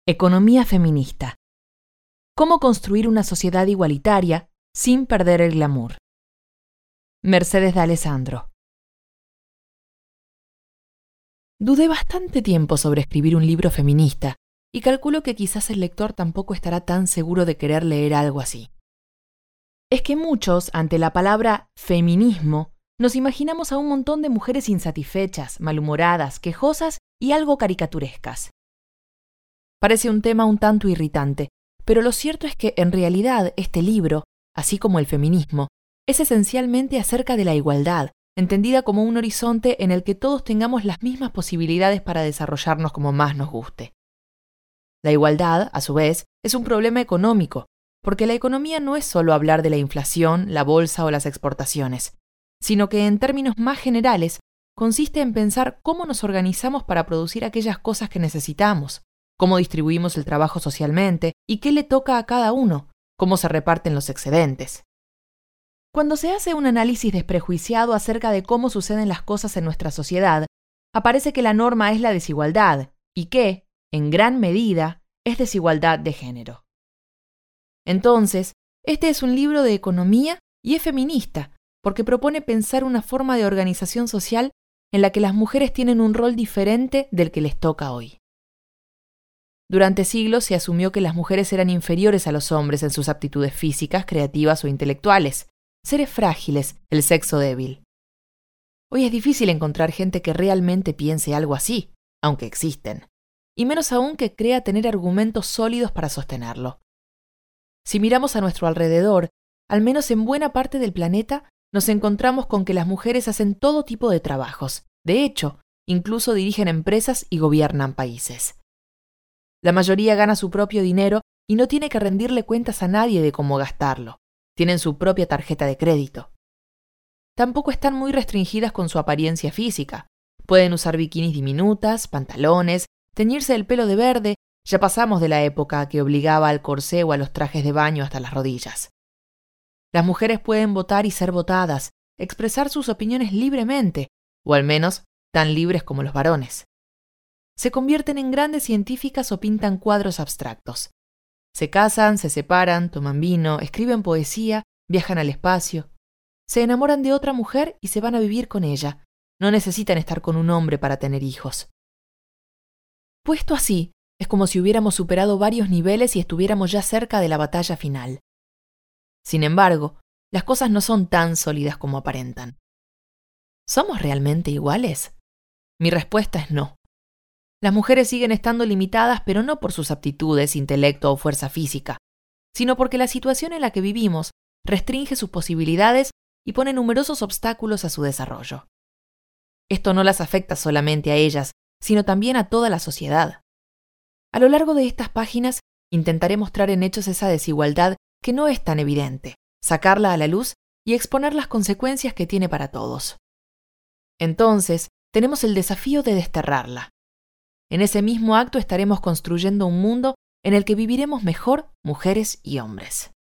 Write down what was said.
Economía feminista. ¿Cómo construir una sociedad igualitaria sin perder el glamour? Mercedes D'Alessandro. Dudé bastante tiempo sobre escribir un libro feminista y calculo que quizás el lector tampoco estará tan seguro de querer leer algo así. Es que muchos, ante la palabra feminismo, nos imaginamos a un montón de mujeres insatisfechas, malhumoradas, quejosas y algo caricaturescas. Parece un tema un tanto irritante, pero lo cierto es que en realidad este libro, así como el feminismo, es esencialmente acerca de la igualdad, entendida como un horizonte en el que todos tengamos las mismas posibilidades para desarrollarnos como más nos guste. La igualdad, a su vez, es un problema económico, porque la economía no es solo hablar de la inflación, la bolsa o las exportaciones, sino que en términos más generales consiste en pensar cómo nos organizamos para producir aquellas cosas que necesitamos, cómo distribuimos el trabajo socialmente y qué le toca a cada uno, cómo se reparten los excedentes. Cuando se hace un análisis desprejuiciado acerca de cómo suceden las cosas en nuestra sociedad, aparece que la norma es la desigualdad y que, en gran medida, es desigualdad de género. Entonces, este es un libro de economía y es feminista, porque propone pensar una forma de organización social en la que las mujeres tienen un rol diferente del que les toca hoy. Durante siglos se asumió que las mujeres eran inferiores a los hombres en sus aptitudes físicas, creativas o intelectuales, seres frágiles, el sexo débil. Hoy es difícil encontrar gente que realmente piense algo así, aunque existen, y menos aún que crea tener argumentos sólidos para sostenerlo. Si miramos a nuestro alrededor, al menos en buena parte del planeta, nos encontramos con que las mujeres hacen todo tipo de trabajos. De hecho, incluso dirigen empresas y gobiernan países. La mayoría gana su propio dinero y no tiene que rendirle cuentas a nadie de cómo gastarlo. Tienen su propia tarjeta de crédito. Tampoco están muy restringidas con su apariencia física. Pueden usar bikinis diminutas, pantalones, teñirse el pelo de verde. Ya pasamos de la época que obligaba al corsé o a los trajes de baño hasta las rodillas. Las mujeres pueden votar y ser votadas, expresar sus opiniones libremente, o al menos tan libres como los varones. Se convierten en grandes científicas o pintan cuadros abstractos. Se casan, se separan, toman vino, escriben poesía, viajan al espacio. Se enamoran de otra mujer y se van a vivir con ella. No necesitan estar con un hombre para tener hijos. Puesto así, es como si hubiéramos superado varios niveles y estuviéramos ya cerca de la batalla final. Sin embargo, las cosas no son tan sólidas como aparentan. ¿Somos realmente iguales? Mi respuesta es no. Las mujeres siguen estando limitadas, pero no por sus aptitudes, intelecto o fuerza física, sino porque la situación en la que vivimos restringe sus posibilidades y pone numerosos obstáculos a su desarrollo. Esto no las afecta solamente a ellas, sino también a toda la sociedad. A lo largo de estas páginas intentaré mostrar en hechos esa desigualdad que no es tan evidente, sacarla a la luz y exponer las consecuencias que tiene para todos. Entonces, tenemos el desafío de desterrarla. En ese mismo acto estaremos construyendo un mundo en el que viviremos mejor mujeres y hombres.